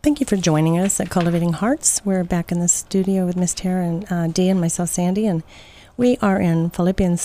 Thank you for joining us at Cultivating Hearts. We're back in the studio with Miss Tara and Dee and myself, Sandy, and we are in Philippians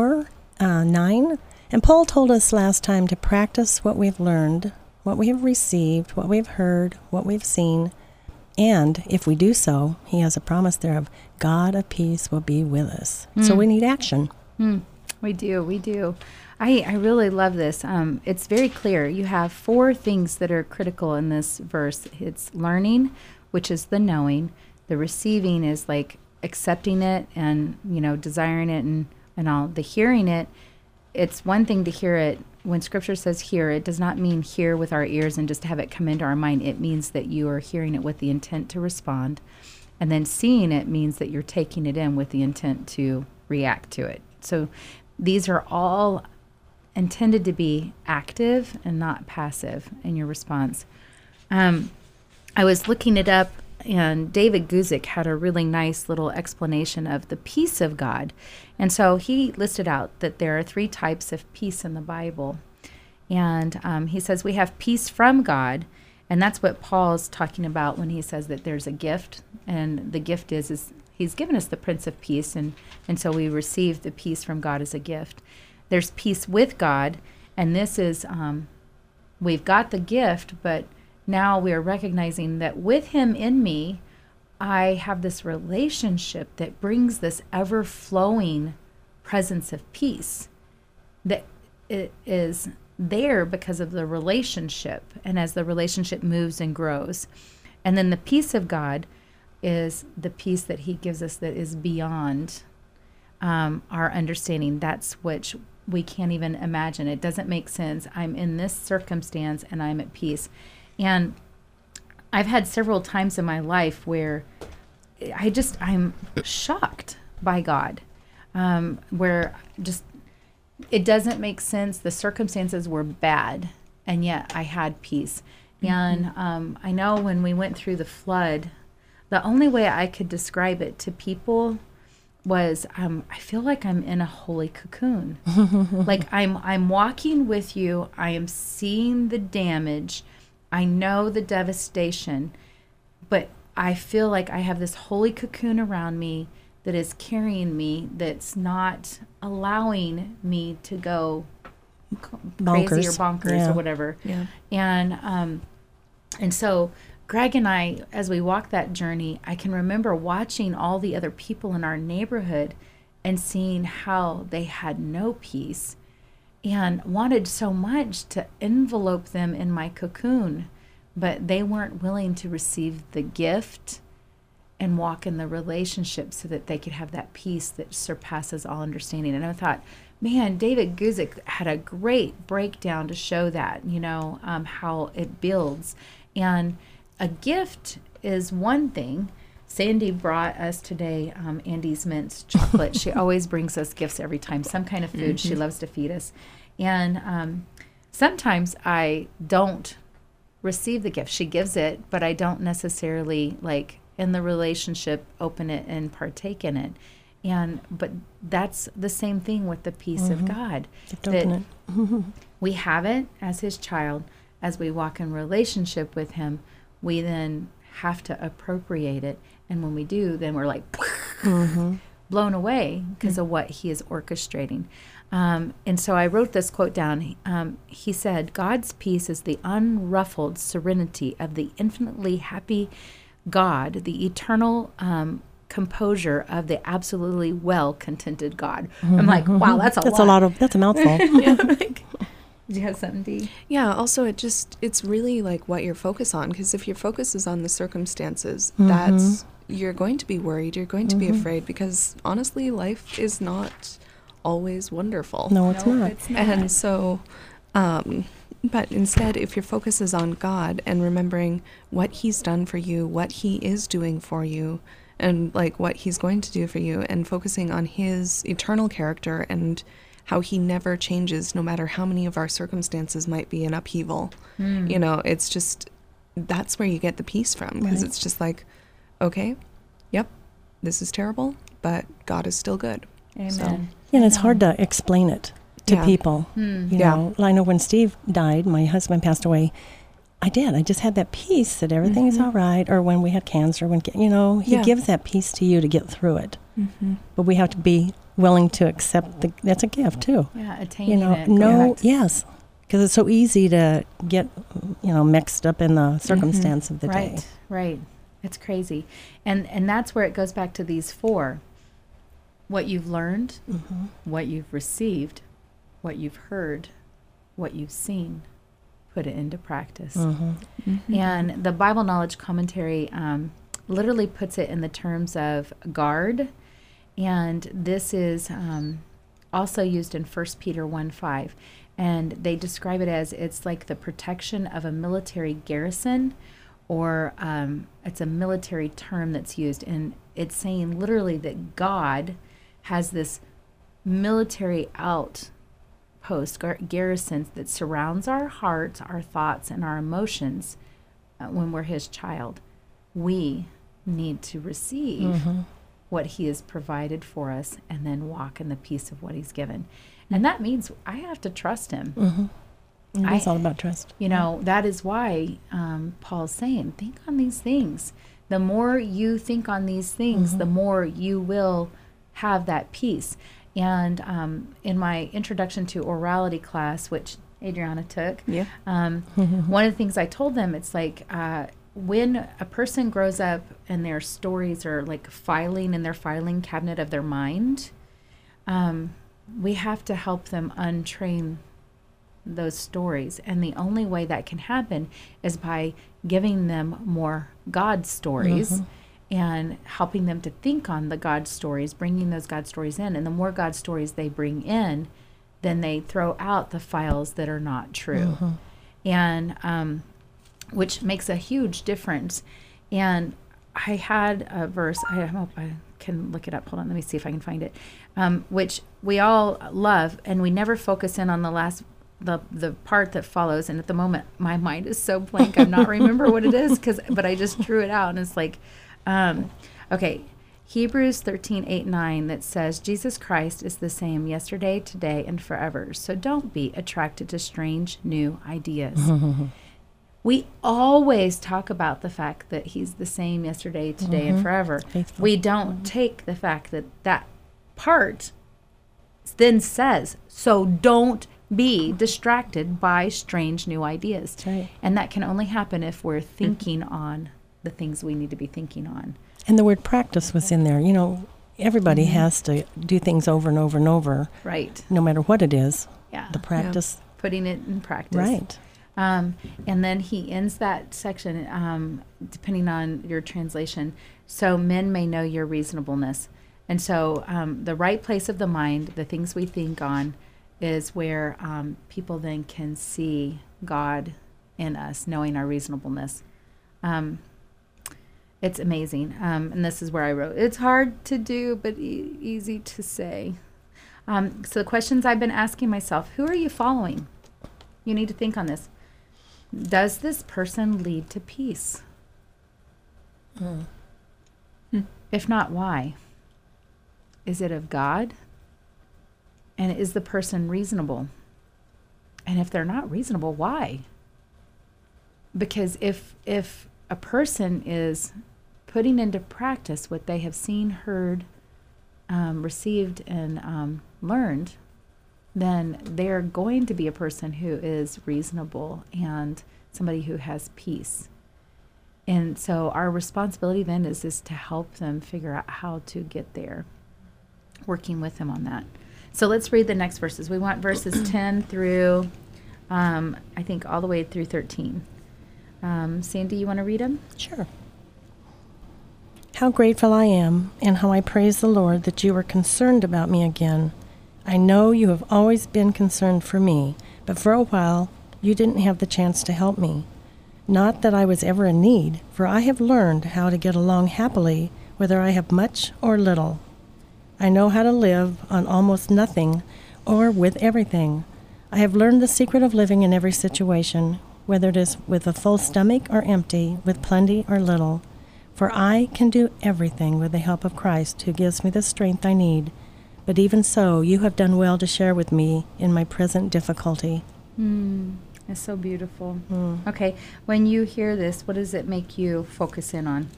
4:9. And Paul told us last time to practice what we've learned, what we have received, what we've heard, what we've seen, and if we do so, he has a promise there of God of peace will be with us. So we need action. We do. I really love this. It's very clear. You have 4 things that are critical in this verse. It's learning, which is the knowing. The receiving is like accepting it and, desiring it and all. The hearing it, it's one thing to hear it. When Scripture says hear, it does not mean hear with our ears and just have it come into our mind. It means that you are hearing it with the intent to respond. And then seeing it means that you're taking it in with the intent to react to it. So these are all intended to be active and not passive in your response. I was looking it up, and David Guzik had a really nice little explanation of the peace of God. And so he listed out that there are 3 types of peace in the Bible. And he says we have peace from God, and that's what Paul's talking about when he says that there's a gift. And the gift is he's given us the Prince of Peace, and so we receive the peace from God as a gift. There's peace with God, and this is, we've got the gift, but now we are recognizing that with him in me, I have this relationship that brings this ever-flowing presence of peace that it is there because of the relationship, and as the relationship moves and grows. And then the peace of God is the peace that he gives us that is beyond our understanding. That's which we can't even imagine. It doesn't make sense. I'm in this circumstance and I'm at peace. And I've had several times in my life where I'm shocked by God, where just it doesn't make sense. The circumstances were bad, and yet I had peace. And I know when we went through the flood, the only way I could describe it to people was I feel like I'm in a holy cocoon. Like I'm walking with you. I am seeing the damage. I know the devastation, but I feel like I have this holy cocoon around me that is carrying me, that's not allowing me to go crazy or bonkers or whatever. Yeah. And so Greg and I, as we walked that journey, I can remember watching all the other people in our neighborhood and seeing how they had no peace and wanted so much to envelope them in my cocoon, but they weren't willing to receive the gift and walk in the relationship so that they could have that peace that surpasses all understanding. And I thought, man, David Guzik had a great breakdown to show that, how it builds. And a gift is one thing. Sandy brought us today Andy's Mints chocolate. She always brings us gifts every time, some kind of food. She loves to feed us. And sometimes I don't receive the gift. She gives it, but I don't necessarily, in the relationship, open it and partake in it. But that's the same thing with the peace of God. That we have it as his child. As we walk in relationship with him, we then have to appropriate it. And when we do, then we're like blown away because of what he is orchestrating. And so I wrote this quote down. He said, God's peace is the unruffled serenity of the infinitely happy God, the eternal composure of the absolutely well-contented God. I'm like, wow, that's a lot. That's a mouthful. Do you have something, Dee? Yeah, also it's really like what your focus on, because if your focus is on the circumstances, you're going to be worried, you're going to be afraid, because honestly, life is not always wonderful. No, it's not. And so, but instead, if your focus is on God and remembering what he's done for you, what he is doing for you, and what he's going to do for you, and focusing on his eternal character and how he never changes no matter how many of our circumstances might be in upheaval. It's just, that's where you get the peace from, because it's just like, okay, yep, this is terrible, but God is still good. Amen. So, and it's hard to explain it to people. I know when Steve died, my husband passed away, I did. I just had that peace that everything is all right. Or when we had cancer, he Yeah. gives that peace to you to get through it. Mm-hmm. But we have to be willing to accept that's a gift too. Yeah, attaining it. Correct. Yes, because it's so easy to get, mixed up in the circumstance of the day. Right. It's crazy. And that's where it goes back to these 4. What you've learned, what you've received, what you've heard, what you've seen. Put it into practice. And the Bible Knowledge Commentary literally puts it in the terms of guard. And this is also used in 1 Peter 1:5. And they describe it as it's like the protection of a military garrison, or it's a military term that's used. And it's saying literally that God has this military outpost, garrisons that surrounds our hearts, our thoughts, and our emotions when we're his child. We need to receive what he has provided for us and then walk in the peace of what he's given. And that means I have to trust him. It's all about trust. That is why Paul's saying, think on these things. The more you think on these things, the more you will have that peace. And in my introduction to orality class, which Adriana took, one of the things I told them, it's like when a person grows up and their stories are like filing in their filing cabinet of their mind, we have to help them untrain those stories. And the only way that can happen is by giving them more God stories and helping them to think on the God stories, bringing those God stories in. And the more God stories they bring in, then they throw out the files that are not true. And which makes a huge difference. And I had a verse, I hope I can look it up. Hold on, let me see if I can find it. Which we all love, and we never focus in on the part that follows. And at the moment, my mind is so blank, I'm not remember what it is, but I just drew it out, and it's like, okay, Hebrews 13:8-9 that says, Jesus Christ is the same yesterday, today, and forever. So don't be attracted to strange new ideas. We always talk about the fact that he's the same yesterday, today, and forever. Faithful. We don't take the fact that that part then says, so don't be distracted by strange new ideas. That's right. And that can only happen if we're thinking on the things we need to be thinking on. And the word practice was in there. Everybody has to do things over and over and over, Right. no matter what it is. Yeah. The practice. Putting it in practice. Right. And then he ends that section, depending on your translation, so men may know your reasonableness. And so the right place of the mind, the things we think on, is where people then can see God in us, knowing our reasonableness. It's amazing. And this is where I wrote, it's hard to do, but easy to say. So the questions I've been asking myself, who are you following? You need to think on this. Does this person lead to peace? If not, why? Is it of God? And is the person reasonable? And if they're not reasonable, why? Because if a person is putting into practice what they have seen, heard, received, and learned, then they're going to be a person who is reasonable and somebody who has peace. And so our responsibility then is to help them figure out how to get there, working with them on that. So let's read the next verses. We want verses 10 through, I think, all the way through 13. Sandy, you want to read them? Sure. How grateful I am, and how I praise the Lord that you are concerned about me again. I know you have always been concerned for me, but for a while you didn't have the chance to help me. Not that I was ever in need, for I have learned how to get along happily, whether I have much or little. I know how to live on almost nothing or with everything. I have learned the secret of living in every situation, whether it is with a full stomach or empty, with plenty or little. For I can do everything with the help of Christ, who gives me the strength I need. But even so, you have done well to share with me in my present difficulty. And It's so beautiful. Mm. Okay, when you hear this, what does it make you focus in on?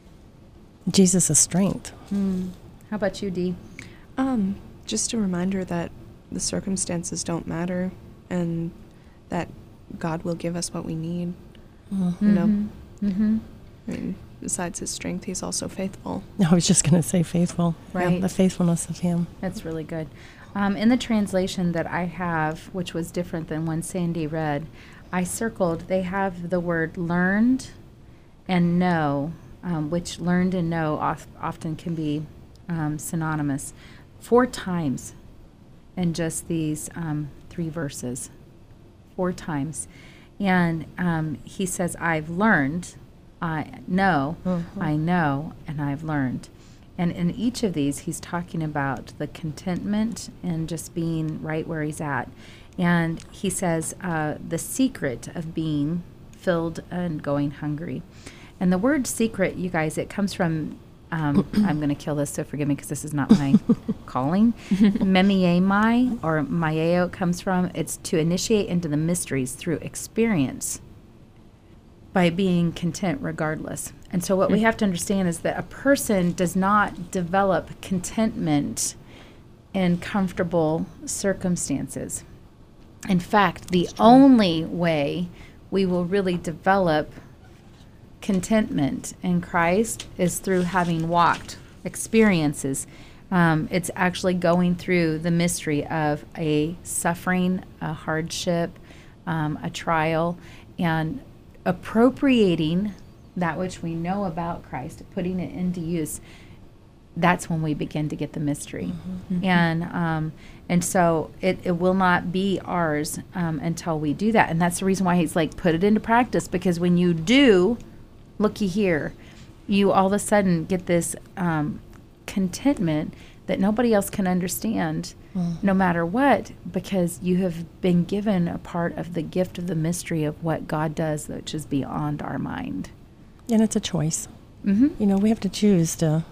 Jesus' strength. How about you, Dee? Just a reminder that the circumstances don't matter and that God will give us what we need. You know, Mm-hmm. I mean, besides his strength, he's also faithful. I was just going to say faithful. Yeah, Right. the faithfulness of him. That's really good. In the translation that I have, which was different than when Sandy read, I circled, they have the word learned and know, which learned and know often can be synonymous, 4 times in just these 3 verses. 4 times. And he says, I've learned, I know, and I've learned. And in each of these, he's talking about the contentment and just being right where he's at. And he says the secret of being filled and going hungry. And the word secret, you guys, it comes from, I'm going to kill this, so forgive me because this is not my calling. Memiemai, or maieo, it comes from, it's to initiate into the mysteries through experience by being content regardless. And so what we have to understand is that a person does not develop contentment in comfortable circumstances. In fact, the only way we will really develop contentment in Christ is through having walked experiences. It's actually going through the mystery of a suffering, a hardship, a trial, and appropriating that which we know about Christ, putting it into use. That's when we begin to get the mystery. And so it will not be ours until we do that. And that's the reason why he's like, put it into practice, because when you do, looky here, you all of a sudden get this contentment that nobody else can understand, no matter what, because you have been given a part of the gift of the mystery of what God does, which is beyond our mind. And it's a choice. Mm-hmm. You know, we have to choose to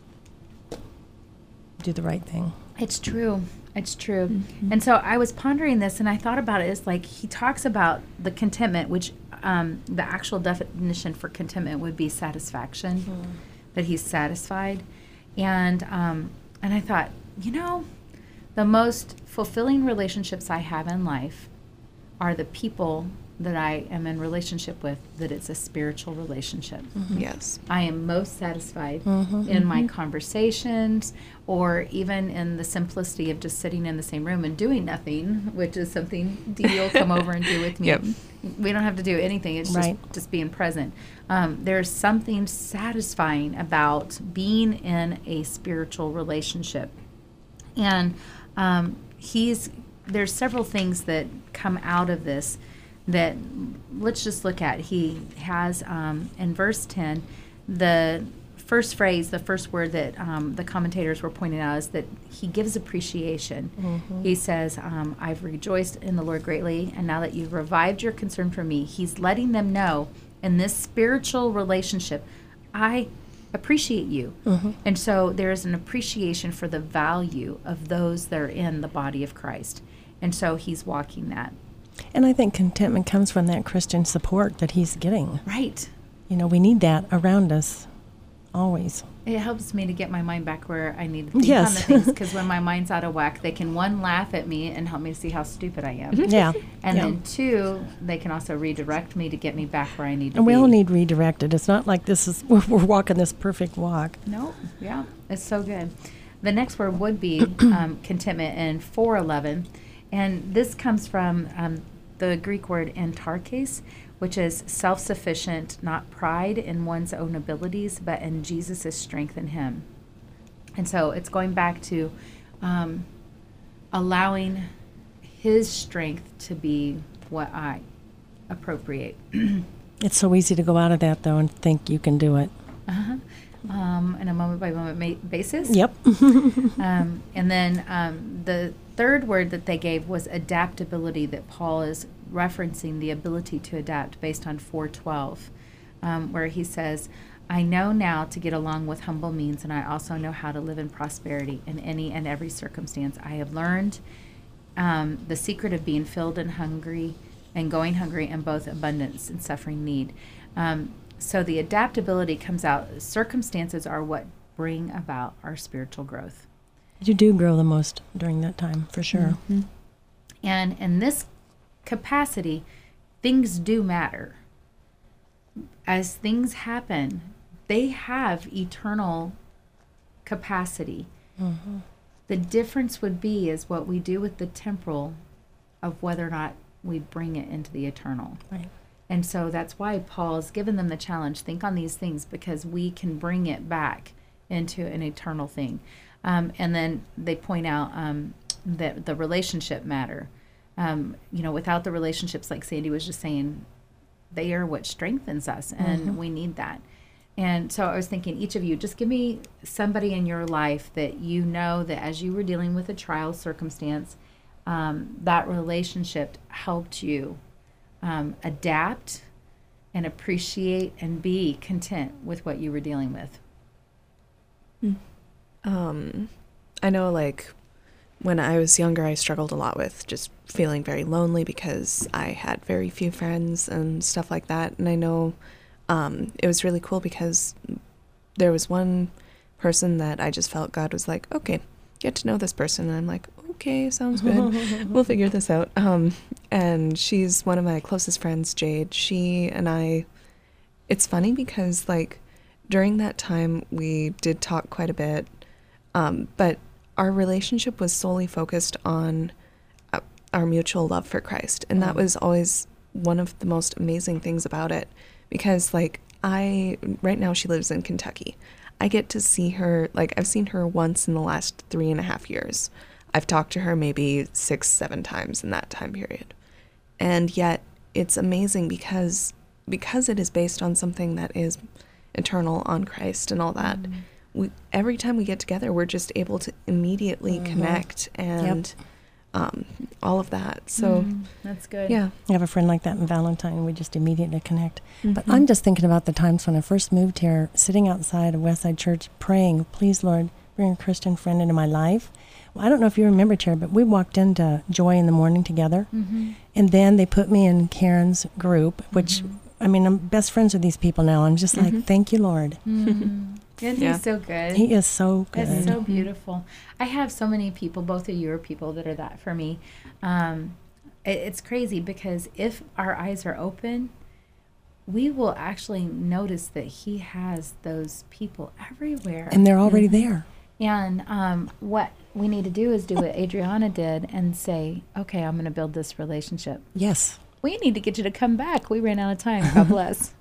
do the right thing. It's true. It's true. And so I was pondering this, and I thought about it. It's like he talks about the contentment, which the actual definition for contentment would be satisfaction, that he's satisfied. And I thought, you know, the most fulfilling relationships I have in life are the people that I am in relationship with, that it's a spiritual relationship. Yes. I am most satisfied in my conversations, or even in the simplicity of just sitting in the same room and doing nothing, which is something Dee will come over and do with me. Yep. We don't have to do anything. It's just being present. There's something satisfying about being in a spiritual relationship. And there's several things that come out of this that let's just look at. He has in verse 10, the first phrase, the first word that the commentators were pointing out is that he gives appreciation. He says, I've rejoiced in the Lord greatly, and now that you've revived your concern for me, he's letting them know in this spiritual relationship, I appreciate you. And so there's an appreciation for the value of those that are in the body of Christ. And so he's walking that. And I think contentment comes from that Christian support that he's getting. Right. You know, we need that around us always. It helps me to get my mind back where I need to think Yes. on the things, because when my mind's out of whack, they can, 1, laugh at me and help me to see how stupid I am. Yeah. And yeah. then 2, they can also redirect me to get me back where I need to And be. we all need redirected. It's not like we're walking this perfect walk. No, yeah, it's so good. The next word would be contentment in 4:11, and this comes from the Greek word antarches, which is self-sufficient, not pride in one's own abilities, but in Jesus' strength in him. And so it's going back to allowing his strength to be what I appropriate. It's so easy to go out of that, though, and think you can do it. In a moment-by-moment basis. Yep. And then the third word that they gave was adaptability, that Paul is referencing the ability to adapt based on 4:12, where he says, I know now to get along with humble means, and I also know how to live in prosperity in any and every circumstance. I have learned the secret of being filled and hungry, and going hungry, and both abundance and suffering need. So the adaptability comes out. Circumstances are what bring about our spiritual growth. You do grow the most during that time, for sure. Mm-hmm. And in this capacity, things do matter. As things happen, they have eternal capacity. Mm-hmm. The difference would be is what we do with the temporal of whether or not we bring it into the eternal. Right. And so that's why Paul's given them the challenge, think on these things, because we can bring it back into an eternal thing. And then they point out that the relationship matter. Without the relationships, like Sandy was just saying, they are what strengthens us, and we need that. And so I was thinking, each of you, just give me somebody in your life that you know that as you were dealing with a trial circumstance, that relationship helped you adapt and appreciate and be content with what you were dealing with. I know, like, when I was younger, I struggled a lot with just feeling very lonely because I had very few friends and stuff like that. And I know it was really cool because there was one person that I just felt God was like, okay, get to know this person. And I'm like, okay, sounds good. We'll figure this out. And she's one of my closest friends, Jade. She and I, it's funny because, like, during that time, we did talk quite a bit. But our relationship was solely focused on our mutual love for Christ. And that was always one of the most amazing things about it. Because, like, right now she lives in Kentucky. I get to see her, like, I've seen her once in the last 3.5 years. I've talked to her maybe 6-7 times in that time period. And yet it's amazing because it is based on something that is eternal, on Christ and all that. Every time we get together, we're just able to immediately connect and all of that. So that's good. Yeah. I have a friend like that in Valentine. We just immediately connect. But I'm just thinking about the times when I first moved here, sitting outside of Westside Church praying, please, Lord, bring a Christian friend into my life. Well, I don't know if you remember, Tara, but we walked into Joy in the Morning together. And then they put me in Karen's group, which, I mean, I'm best friends with these people now. I'm just like, thank you, Lord. And he's so good. He is so good. It's so beautiful. I have so many people, both of you are people that are that for me. It's crazy because if our eyes are open, we will actually notice that he has those people everywhere. And they're already there. And what we need to do is do what Adriana did and say, okay, I'm going to build this relationship. Yes. We need to get you to come back. We ran out of time. God bless.